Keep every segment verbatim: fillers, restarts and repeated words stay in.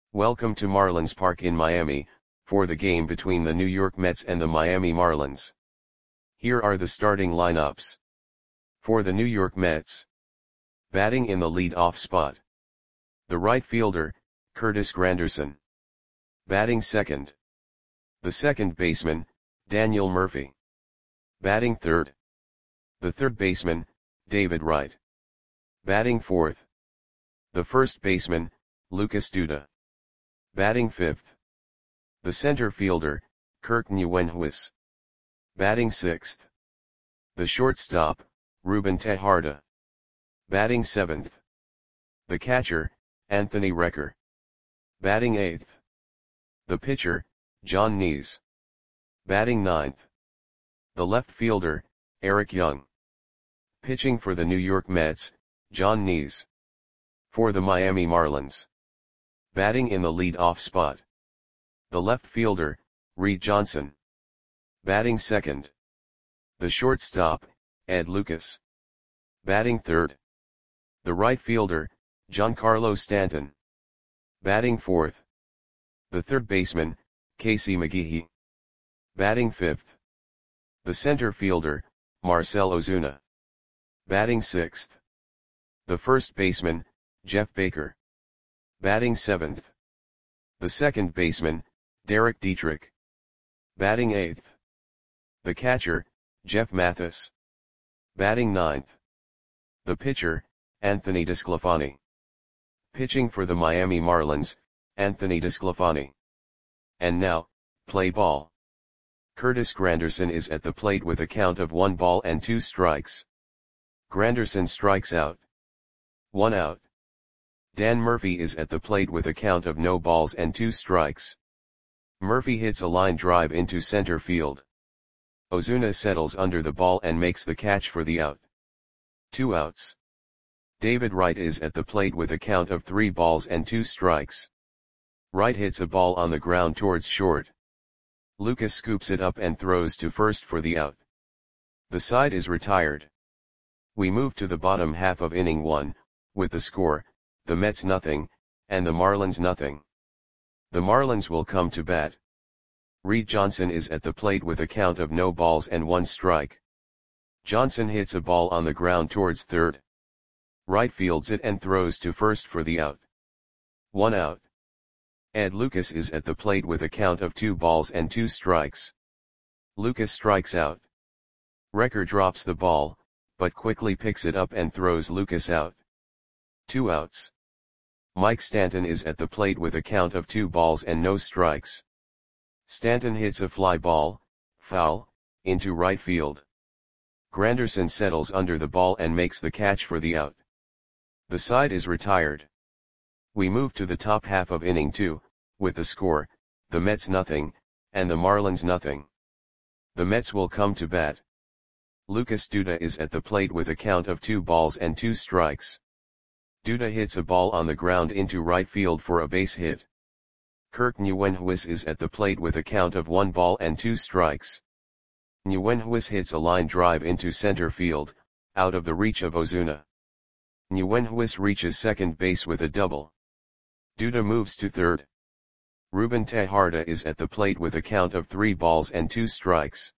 Welcome to Marlins Park in Miami, for the game between the New York Mets and the Miami Marlins. Here are the starting lineups. For the New York Mets. Batting in the lead-off spot. The right fielder, Curtis Granderson. Batting second. The second baseman, Daniel Murphy. Batting third. The third baseman, David Wright. Batting fourth. The first baseman, Lucas Duda. Batting fifth. The center fielder, Kirk Nieuwenhuis. Batting sixth. The shortstop, Ruben Tejada. Batting seventh. The catcher, Anthony Recker. Batting eighth. The pitcher, Jon Niese. Batting ninth. The left fielder, Eric Young. Pitching for the New York Mets, Jon Niese. For the Miami Marlins. Batting in the lead-off spot. The left fielder, Reed Johnson. Batting second. The shortstop, Ed Lucas. Batting third. The right fielder, Giancarlo Stanton. Batting fourth. The third baseman, Casey McGehee. Batting fifth. The center fielder, Marcell Ozuna. Batting sixth. The first baseman, Jeff Baker. Batting seventh. The second baseman, Derek Dietrich. Batting eighth. The catcher, Jeff Mathis. Batting ninth. The pitcher, Anthony DeSclafani. Pitching for the Miami Marlins, Anthony DeSclafani. And now, play ball. Curtis Granderson is at the plate with a count of one ball and two strikes. Granderson strikes out. One out. Dan Murphy is at the plate with a count of no balls and two strikes. Murphy hits a line drive into center field. Ozuna settles under the ball and makes the catch for the out. Two outs. David Wright is at the plate with a count of three balls and two strikes. Wright hits a ball on the ground towards short. Lucas scoops it up and throws to first for the out. The side is retired. We move to the bottom half of inning one, with the score, the Mets nothing, and the Marlins nothing. The Marlins will come to bat. Reed Johnson is at the plate with a count of no balls and one strike. Johnson hits a ball on the ground towards third. Wright fields it and throws to first for the out. One out. Ed Lucas is at the plate with a count of two balls and two strikes. Lucas strikes out. Recker drops the ball, but quickly picks it up and throws Lucas out. Two outs. Mike Stanton is at the plate with a count of two balls and no strikes. Stanton hits a fly ball, foul, into right field. Granderson settles under the ball and makes the catch for the out. The side is retired. We move to the top half of inning two, with the score, the Mets nothing, and the Marlins nothing. The Mets will come to bat. Lucas Duda is at the plate with a count of two balls and two strikes. Duda hits a ball on the ground into right field for a base hit. Kirk Nieuwenhuis is at the plate with a count of one ball and two strikes. Nieuwenhuis hits a line drive into center field, out of the reach of Ozuna. Nieuwenhuis reaches second base with a double. Duda moves to third. Ruben Tejada is at the plate with a count of three balls and two strikes.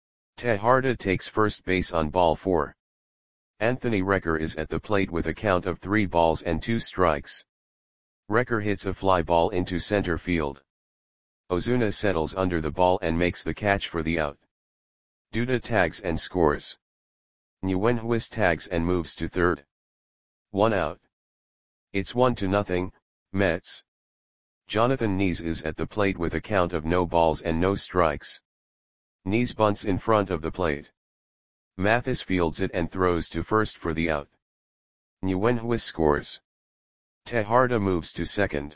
Tejada takes first base on ball four. Anthony Recker is at the plate with a count of three balls and two strikes. Recker hits a fly ball into center field. Ozuna settles under the ball and makes the catch for the out. Duda tags and scores. Nieuwenhuis tags and moves to third. One out. It's one to nothing, Mets. Jonathan Niese is at the plate with a count of no balls and no strikes. Niese bunts in front of the plate. Mathis fields it and throws to first for the out. Nieuwenhuis scores. Tejada moves to second.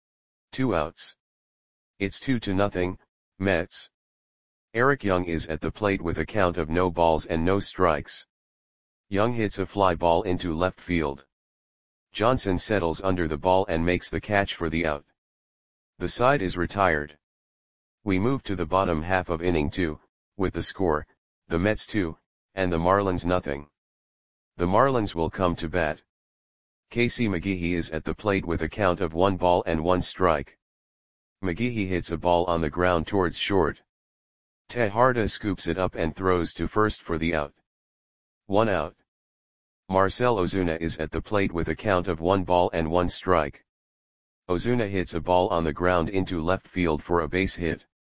Two outs. It's two to nothing, Mets. Eric Young is at the plate with a count of no balls and no strikes. Young hits a fly ball into left field. Johnson settles under the ball and makes the catch for the out. The side is retired. We move to the bottom half of inning two, with the score, the Mets two, and the Marlins nothing. The Marlins will come to bat. Casey McGehee is at the plate with a count of one ball and one strike. McGehee hits a ball on the ground towards short. Tejada scoops it up and throws to first for the out. One out. Marcell Ozuna is at the plate with a count of one ball and one strike. Ozuna hits a ball on the ground into left field for a base hit.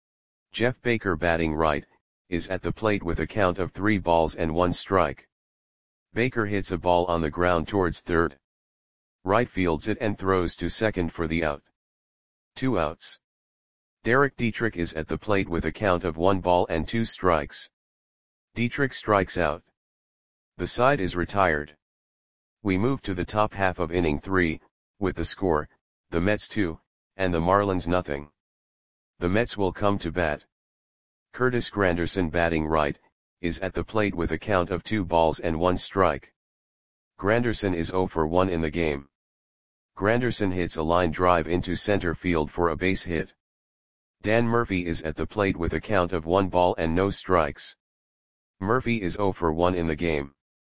Jeff Baker, batting right, is at the plate with a count of three balls and one strike. Baker hits a ball on the ground towards third. Right fields it and throws to second for the out. Two outs. Derek Dietrich is at the plate with a count of one ball and two strikes. Dietrich strikes out. The side is retired. We move to the top half of inning three, with the score, the Mets two, and the Marlins nothing. The Mets will come to bat. Curtis Granderson, batting right, is at the plate with a count of two balls and one strike. Granderson is zero for one in the game. Granderson hits a line drive into center field for a base hit. Dan Murphy is at the plate with a count of one ball and no strikes. Murphy is zero for one in the game.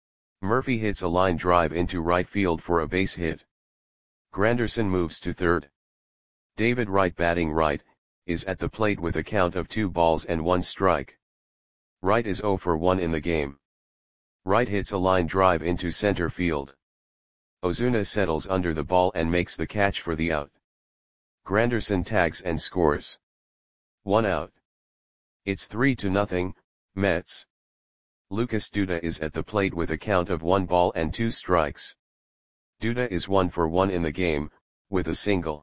Murphy hits a line drive into right field for a base hit. Granderson moves to third. David Wright, batting right, is at the plate with a count of two balls and one strike. Wright is zero for one in the game. Wright hits a line drive into center field. Ozuna settles under the ball and makes the catch for the out. Granderson tags and scores. One out. It's three to nothing, Mets. Lucas Duda is at the plate with a count of one ball and two strikes. Duda is one for one in the game, with a single.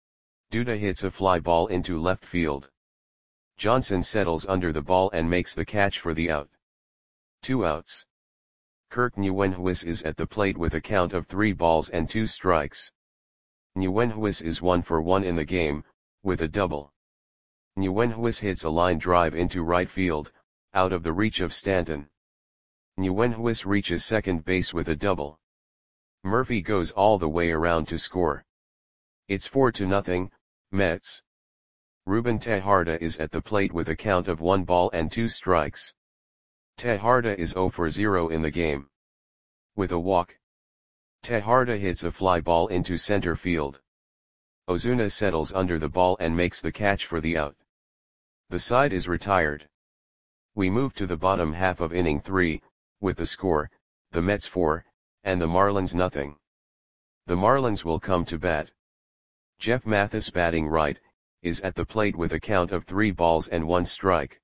Duda hits a fly ball into left field. Johnson settles under the ball and makes the catch for the out. Two outs. Kirk Nguyenhuis is at the plate with a count of three balls and two strikes. Nguyenhuis is one for one in the game, with a double. Nguyenhuis hits a line drive into right field, out of the reach of Stanton. Nguyenhuis reaches second base with a double. Murphy goes all the way around to score. It's four to nothing, Mets. Ruben Tejada is at the plate with a count of one ball and two strikes. Tejada is zero for zero in the game. With a walk. Tejada hits a fly ball into center field. Ozuna settles under the ball and makes the catch for the out. The side is retired. We move to the bottom half of inning three, with the score, the Mets four, and the Marlins nothing. The Marlins will come to bat. Jeff Mathis, batting right, is at the plate with a count of three balls and one strike.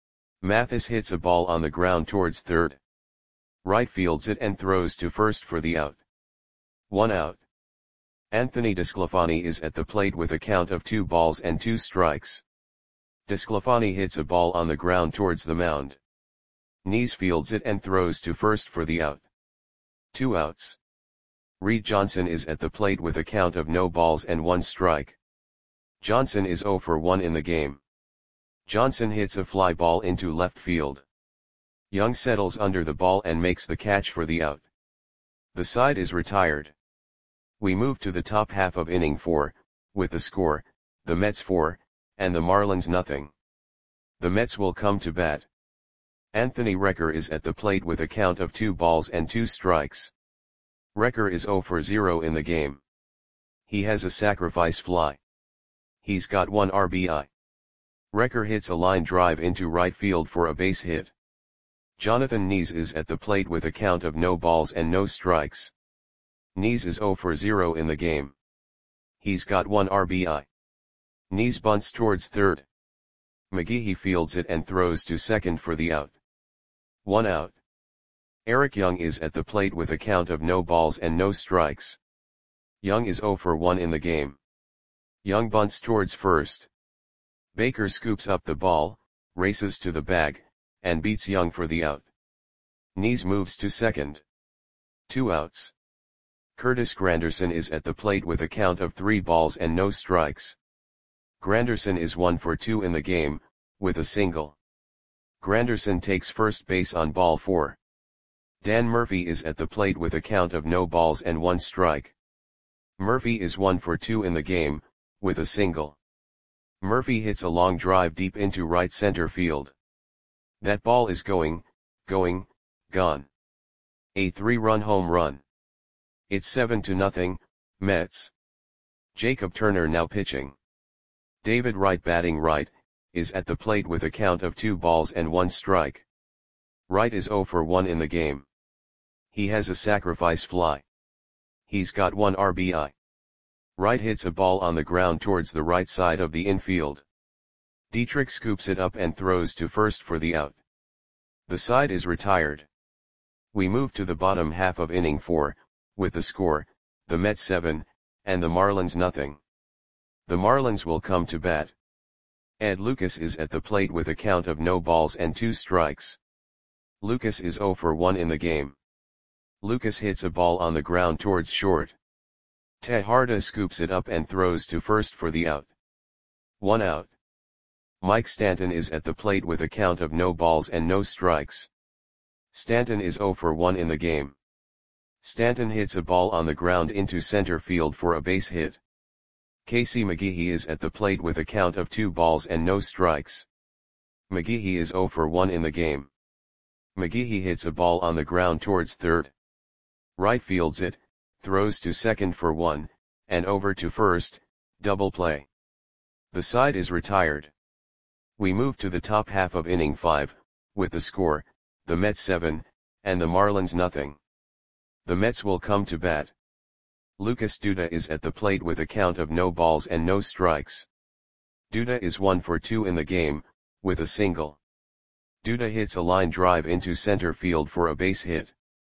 Mathis hits a ball on the ground towards third. Right fields it and throws to first for the out. One out. Anthony DeSclafani is at the plate with a count of two balls and two strikes. DeSclafani hits a ball on the ground towards the mound. Knees fields it and throws to first for the out. Two outs. Reed Johnson is at the plate with a count of no balls and one strike. Johnson is zero for one in the game. Johnson hits a fly ball into left field. Young settles under the ball and makes the catch for the out. The side is retired. We move to the top half of inning four, with the score, the Mets four, and the Marlins nothing. The Mets will come to bat. Anthony Recker is at the plate with a count of two balls and two strikes. Recker is zero for zero in the game. He has a sacrifice fly. He's got one R B I. Recker hits a line drive into right field for a base hit. Jonathan Knees is at the plate with a count of no balls and no strikes. Knees is zero for zero in the game. He's got one R B I. Knees bunts towards third. McGehee fields it and throws to second for the out. One out. Eric Young is at the plate with a count of no balls and no strikes. Young is zero for one in the game. Young bunts towards first. Baker scoops up the ball, races to the bag, and beats Young for the out. Knees moves to second. Two outs. Curtis Granderson is at the plate with a count of three balls and no strikes. Granderson is one for two in the game, with a single. Granderson takes first base on ball four. Dan Murphy is at the plate with a count of no balls and one strike. Murphy is one for two in the game, with a single. Murphy hits a long drive deep into right center field. That ball is going, going, gone. A three-run home run. It's seven to nothing, Mets. Jacob Turner now pitching. David Wright batting right, is at the plate with a count of two balls and one strike. Wright is oh for one in the game. He has a sacrifice fly. He's got one R B I. Wright hits a ball on the ground towards the right side of the infield. Dietrich scoops it up and throws to first for the out. The side is retired. We move to the bottom half of inning four, with the score, the Mets seven, and the Marlins nothing. The Marlins will come to bat. Ed Lucas is at the plate with a count of no balls and two strikes. Lucas is oh for one in the game. Lucas hits a ball on the ground towards short. Tejada scoops it up and throws to first for the out. One out. Mike Stanton is at the plate with a count of no balls and no strikes. Stanton is oh for one in the game. Stanton hits a ball on the ground into center field for a base hit. Casey McGehee is at the plate with a count of two balls and no strikes. McGehee is oh for one in the game. McGehee hits a ball on the ground towards third. Right fields it, throws to second for one, and over to first, double play. The side is retired. We move to the top half of inning five, with the score, the Mets seven, and the Marlins nothing. The Mets will come to bat. Lucas Duda is at the plate with a count of no balls and no strikes. Duda is one for two in the game, with a single. Duda hits a line drive into center field for a base hit.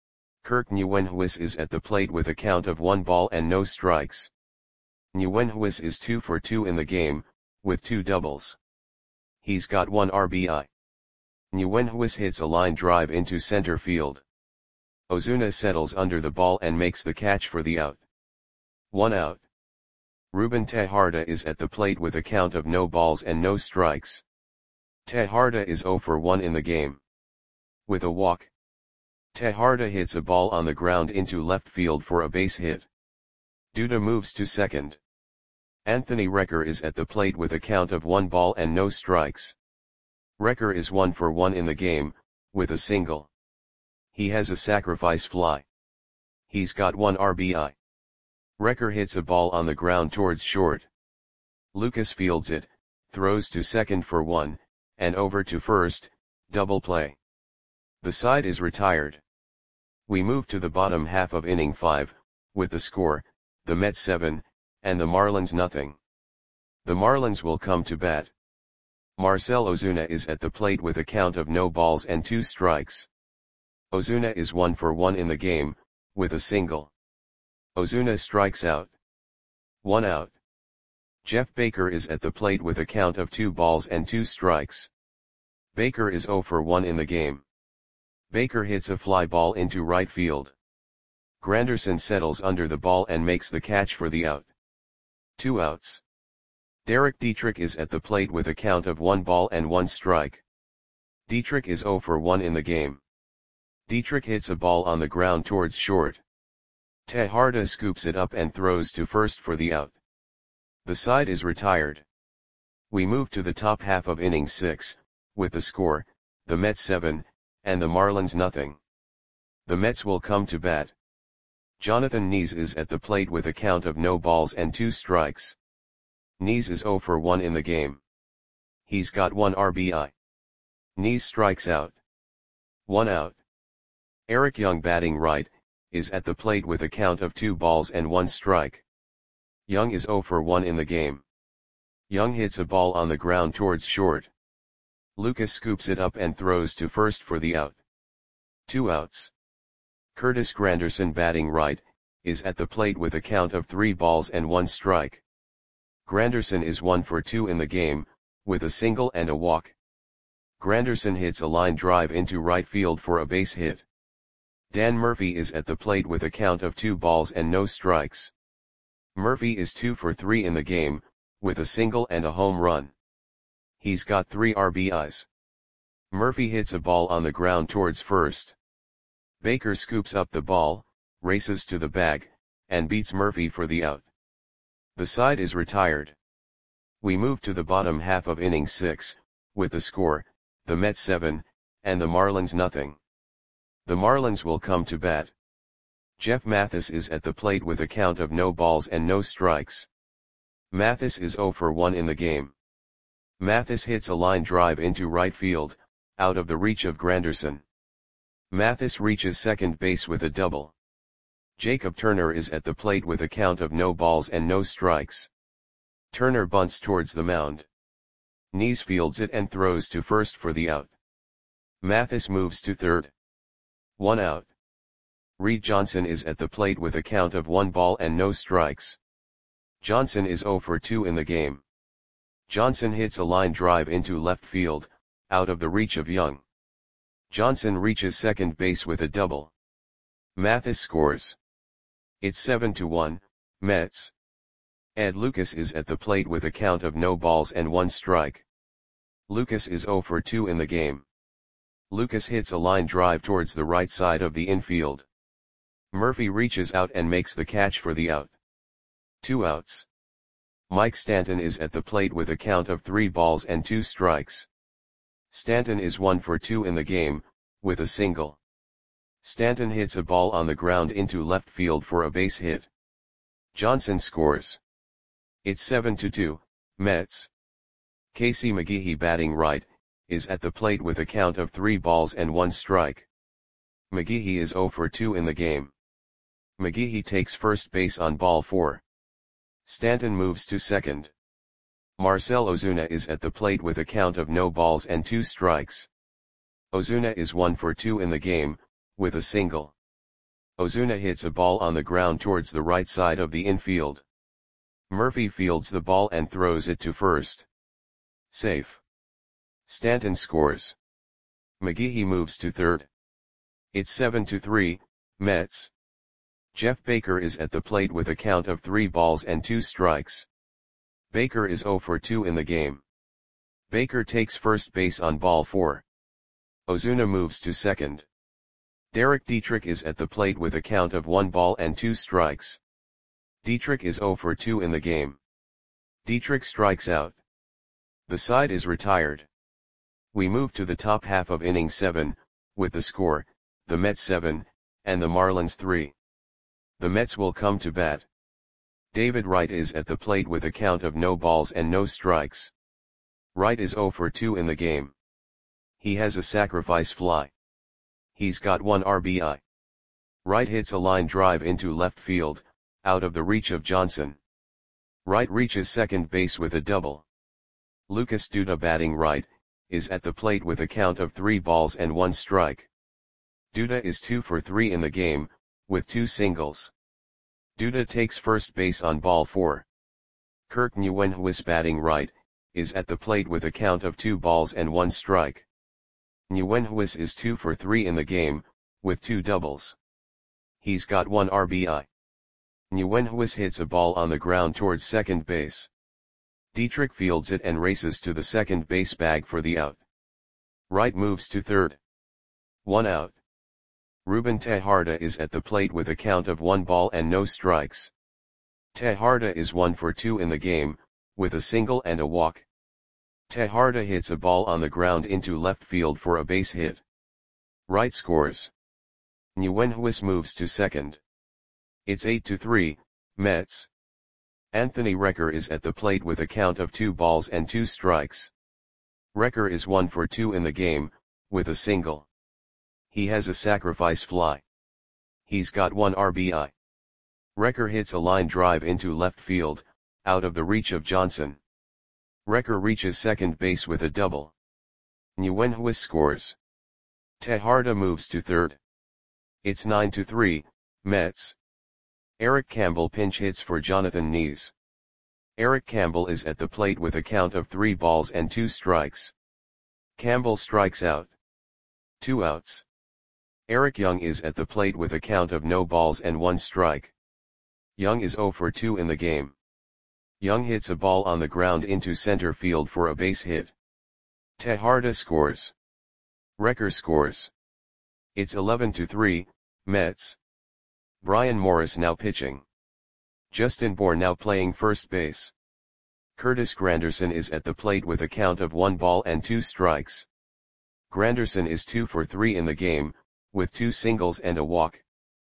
Kirk Nguyenhuis is at the plate with a count of one ball and no strikes. Nguyenhuis is two for two in the game, with two doubles. He's got one R B I. Nguyenhuis hits a line drive into center field. Ozuna settles under the ball and makes the catch for the out. One out. Ruben Tejada is at the plate with a count of no balls and no strikes. Tejada is oh for one in the game. With a walk. Tejada hits a ball on the ground into left field for a base hit. Duda moves to second. Anthony Recker is at the plate with a count of one ball and no strikes. Recker is one for one in the game, with a single. He has a sacrifice fly. He's got one R B I. Recker hits a ball on the ground towards short. Lucas fields it, throws to second for one, and over to first, double play. The side is retired. We move to the bottom half of inning five, with the score, the Mets seven, and the Marlins nothing. The Marlins will come to bat. Marcell Ozuna is at the plate with a count of no balls and two strikes. Ozuna is one for one in the game, with a single. Ozuna strikes out. One out. Jeff Baker is at the plate with a count of two balls and two strikes. Baker is oh for one in the game. Baker hits a fly ball into right field. Granderson settles under the ball and makes the catch for the out. Two outs. Derek Dietrich is at the plate with a count of one ball and one strike. Dietrich is oh for one in the game. Dietrich hits a ball on the ground towards short. Tejada scoops it up and throws to first for the out. The side is retired. We move to the top half of inning six, with the score, the Mets seven, and the Marlins nothing. The Mets will come to bat. Jonathan Nies is at the plate with a count of no balls and two strikes. Nies is oh for one in the game. He's got one R B I. Nies strikes out. One out. Eric Young batting right, is at the plate with a count of two balls and one strike. Young is oh for one in the game. Young hits a ball on the ground towards short. Lucas scoops it up and throws to first for the out. Two outs. Curtis Granderson batting right, is at the plate with a count of three balls and one strike. Granderson is one for two in the game, with a single and a walk. Granderson hits a line drive into right field for a base hit. Dan Murphy is at the plate with a count of two balls and no strikes. Murphy is two for three in the game, with a single and a home run. He's got three R B Is. Murphy hits a ball on the ground towards first. Baker scoops up the ball, races to the bag, and beats Murphy for the out. The side is retired. We move to the bottom half of inning six, with the score, the Mets seven, and the Marlins nothing. The Marlins will come to bat. Jeff Mathis is at the plate with a count of no balls and no strikes. Mathis is zero for one in the game. Mathis hits a line drive into right field, out of the reach of Granderson. Mathis reaches second base with a double. Jacob Turner is at the plate with a count of no balls and no strikes. Turner bunts towards the mound. Knees fields it and throws to first for the out. Mathis moves to third. One out. Reed Johnson is at the plate with a count of one ball and no strikes. Johnson is zero for two in the game. Johnson hits a line drive into left field, out of the reach of Young. Johnson reaches second base with a double. Mathis scores. It's seven to one, Mets. Ed Lucas is at the plate with a count of no balls and one strike. Lucas is zero for two in the game. Lucas hits a line drive towards the right side of the infield. Murphy reaches out and makes the catch for the out. Two outs. Mike Stanton is at the plate with a count of three balls and two strikes. Stanton is one for two in the game, with a single. Stanton hits a ball on the ground into left field for a base hit. Johnson scores. It's seven to two, Mets. Casey McGehee, batting right, is at the plate with a count of three balls and one strike. McGehee is zero for two in the game. McGehee takes first base on ball four. Stanton moves to second. Marcell Ozuna is at the plate with a count of no balls and two strikes. Ozuna is one for two in the game, with a single. Ozuna hits a ball on the ground towards the right side of the infield. Murphy fields the ball and throws it to first. Safe. Stanton scores. McGehee moves to third. It's seven to three, Mets. Jeff Baker is at the plate with a count of three balls and two strikes. Baker is zero for two in the game. Baker takes first base on ball four. Ozuna moves to second. Derek Dietrich is at the plate with a count of one ball and two strikes. Dietrich is zero for two in the game. Dietrich strikes out. The side is retired. We move to the top half of inning seven, with the score, the Mets seven, and the Marlins three. The Mets will come to bat. David Wright is at the plate with a count of no balls and no strikes. Wright is zero for two in the game. He has a sacrifice fly. He's got one R B I. Wright hits a line drive into left field, out of the reach of Johnson. Wright reaches second base with a double. Lucas Duda, batting right, is at the plate with a count of three balls and one strike. Duda is two for three in the game, with two singles. Duda takes first base on ball four. Kirk Nguyenhuis, batting right, is at the plate with a count of two balls and one strike. Nguyenhuis is two for three in the game, with two doubles. He's got one R B I. Nguyenhuis hits a ball on the ground towards second base. Dietrich fields it and races to the second base bag for the out. Wright moves to third. One out. Ruben Tejada is at the plate with a count of one ball and no strikes. Tejada is one for two in the game, with a single and a walk. Tejada hits a ball on the ground into left field for a base hit. Wright scores. Nguyenhuis moves to second. It's eight to three, Mets. Anthony Recker is at the plate with a count of two balls and two strikes. Recker is one for two in the game, with a single. He has a sacrifice fly. He's got one R B I. Recker hits a line drive into left field, out of the reach of Johnson. Recker reaches second base with a double. Nguyenhuis scores. Tejada moves to third. It's nine to three, Mets. Eric Campbell pinch hits for Jonathan Knees. Eric Campbell is at the plate with a count of three balls and two strikes. Campbell strikes out. Two outs. Eric Young is at the plate with a count of no balls and one strike. Young is zero for two in the game. Young hits a ball on the ground into center field for a base hit. Tejada scores. Recker scores. It's eleven to three, Mets. Brian Morris now pitching. Justin Bourne now playing first base. Curtis Granderson is at the plate with a count of one ball and two strikes. Granderson is two for three in the game, with two singles and a walk.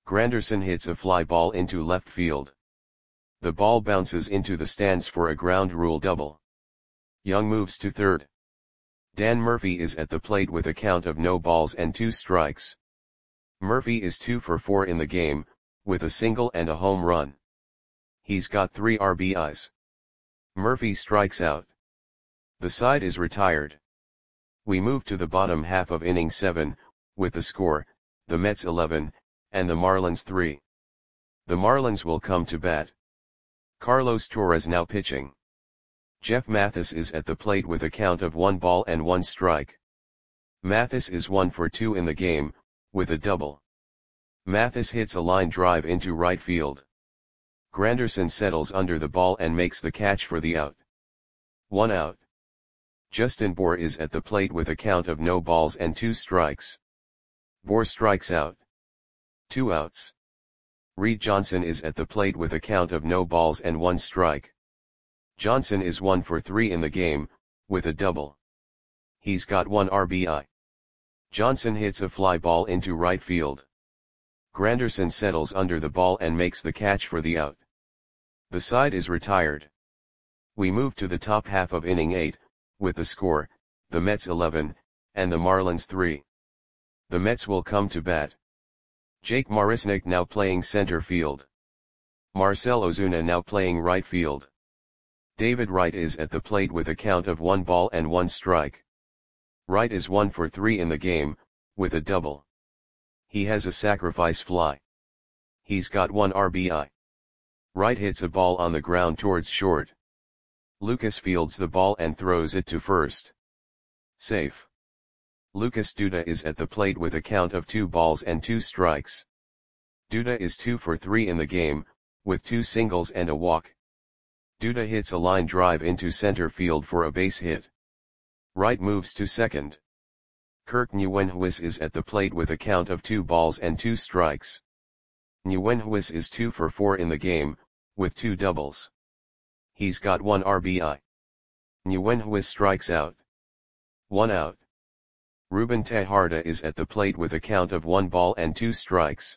Granderson hits a fly ball into left field. The ball bounces into the stands for a ground rule double. Young moves to third. Dan Murphy is at the plate with a count of no balls and two strikes. Murphy is two for four in the game, with a single and a home run. He's got three R B Is. Murphy strikes out. The side is retired. We move to the bottom half of inning seven, with the score, the Mets eleven, and the Marlins three. The Marlins will come to bat. Carlos Torres now pitching. Jeff Mathis is at the plate with a count of one ball and one strike. Mathis is one for two in the game, with a double. Mathis hits a line drive into right field. Granderson settles under the ball and makes the catch for the out. One out. Justin Bour is at the plate with a count of no balls and two strikes. Bour strikes out. Two outs. Reed Johnson is at the plate with a count of no balls and one strike. Johnson is one for three in the game, with a double. He's got one R B I. Johnson hits a fly ball into right field. Granderson settles under the ball and makes the catch for the out. The side is retired. We move to the top half of inning eight, with the score, the Mets eleven, and the Marlins three. The Mets will come to bat. Jake Marisnick now playing center field. Marcell Ozuna now playing right field. David Wright is at the plate with a count of one ball and one strike. Wright is one for three in the game, with a double. He has a sacrifice fly. He's got one R B I. Wright hits a ball on the ground towards short. Lucas fields the ball and throws it to first. Safe. Lucas Duda is at the plate with a count of two balls and two strikes. Duda is two for three in the game, with two singles and a walk. Duda hits a line drive into center field for a base hit. Wright moves to second. Kirk Nguyenhuis is at the plate with a count of two balls and two strikes. Nguyenhuis is two for four in the game, with two doubles. He's got one R B I. Nguyenhuis strikes out. One out. Ruben Tejada is at the plate with a count of one ball and two strikes.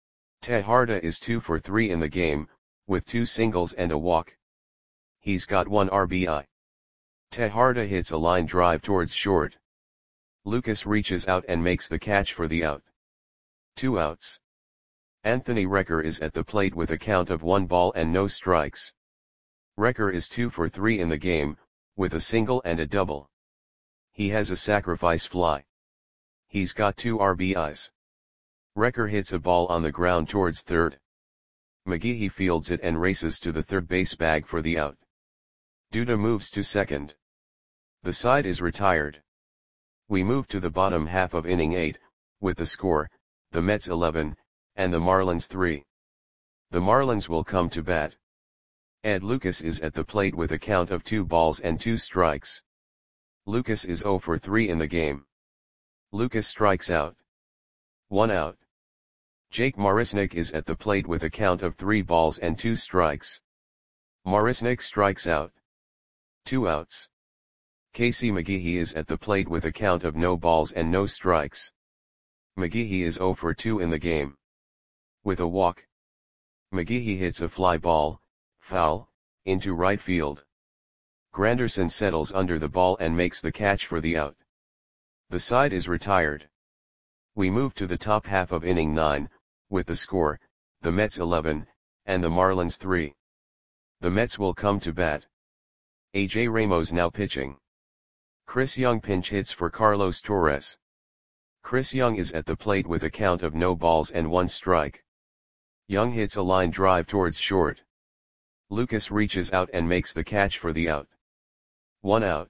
Tejada is two for three in the game, with two singles and a walk. He's got one R B I. Tejada hits a line drive towards short. Lucas reaches out and makes the catch for the out. Two outs. Anthony Recker is at the plate with a count of one ball and no strikes. Recker is two for three in the game, with a single and a double. He has a sacrifice fly. He's got two R B Is. Recker hits a ball on the ground towards third. McGehee fields it and races to the third base bag for the out. Duda moves to second. The side is retired. We move to the bottom half of inning eight, with the score, the Mets eleven, and the Marlins three. The Marlins will come to bat. Ed Lucas is at the plate with a count of two balls and two strikes. Lucas is zero for three in the game. Lucas strikes out. One out. Jake Marisnick is at the plate with a count of three balls and two strikes. Marisnick strikes out. Two outs. Casey McGehee is at the plate with a count of no balls and no strikes. McGehee is zero for two in the game. With a walk. McGehee hits a fly ball, foul, into right field. Granderson settles under the ball and makes the catch for the out. The side is retired. We move to the top half of inning nine, with the score, the Mets eleven, and the Marlins three. The Mets will come to bat. A J Ramos now pitching. Chris Young pinch hits for Carlos Torres. Chris Young is at the plate with a count of no balls and one strike. Young hits a line drive towards short. Lucas reaches out and makes the catch for the out. One out.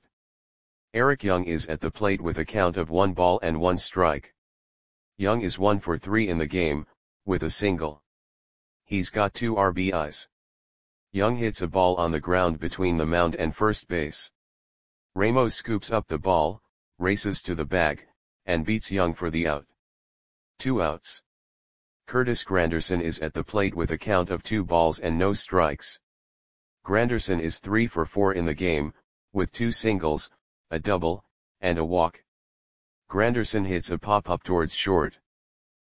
Eric Young is at the plate with a count of one ball and one strike. Young is one for three in the game, with a single. He's got two R B Is. Young hits a ball on the ground between the mound and first base. Ramos scoops up the ball, races to the bag, and beats Young for the out. Two outs. Curtis Granderson is at the plate with a count of two balls and no strikes. Granderson is three for four in the game, with two singles, a double, and a walk. Granderson hits a pop-up towards short.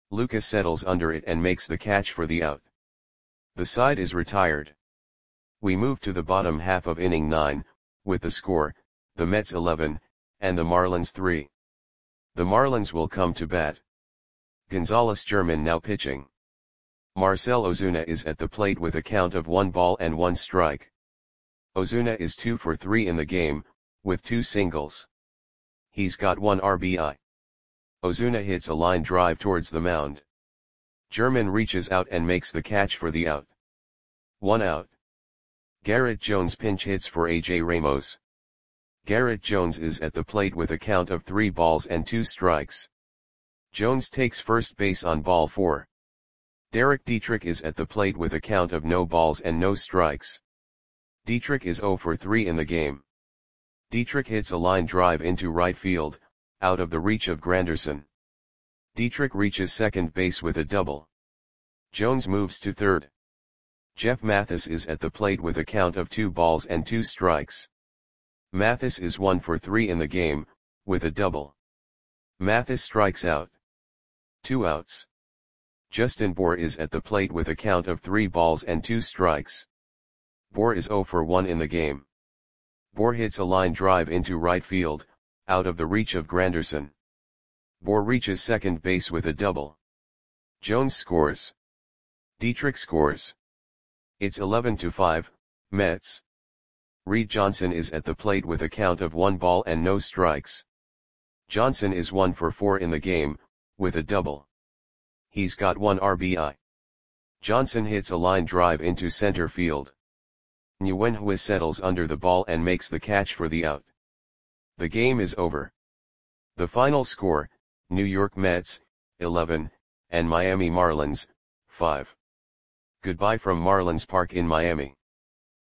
Lucas settles under it and makes the catch for the out. The side is retired. We move to the bottom half of inning nine, with the score, the Mets eleven, and the Marlins three. The Marlins will come to bat. Gonzalez German now pitching. Marcell Ozuna is at the plate with a count of one ball and one strike. Ozuna is two for three in the game, with two singles. He's got one R B I. Ozuna hits a line drive towards the mound. German reaches out and makes the catch for the out. One out. Garrett Jones pinch hits for A J Ramos. Garrett Jones is at the plate with a count of three balls and two strikes. Jones takes first base on ball four. Derek Dietrich is at the plate with a count of no balls and no strikes. Dietrich is zero for three in the game. Dietrich hits a line drive into right field, out of the reach of Granderson. Dietrich reaches second base with a double. Jones moves to third. Jeff Mathis is at the plate with a count of two balls and two strikes. Mathis is one for three in the game, with a double. Mathis strikes out. Two outs. Justin Bour is at the plate with a count of three balls and two strikes. Bour is zero for one in the game. Bour hits a line drive into right field, out of the reach of Granderson. Bour reaches second base with a double. Jones scores. Dietrich scores. It's eleven to five, Mets. Reed Johnson is at the plate with a count of one ball and no strikes. Johnson is one for four in the game, with a double. He's got one R B I. Johnson hits a line drive into center field. Nguyen settles under the ball and makes the catch for the out. The game is over. The final score, New York Mets, eleven, and Miami Marlins, five. Goodbye from Marlins Park in Miami.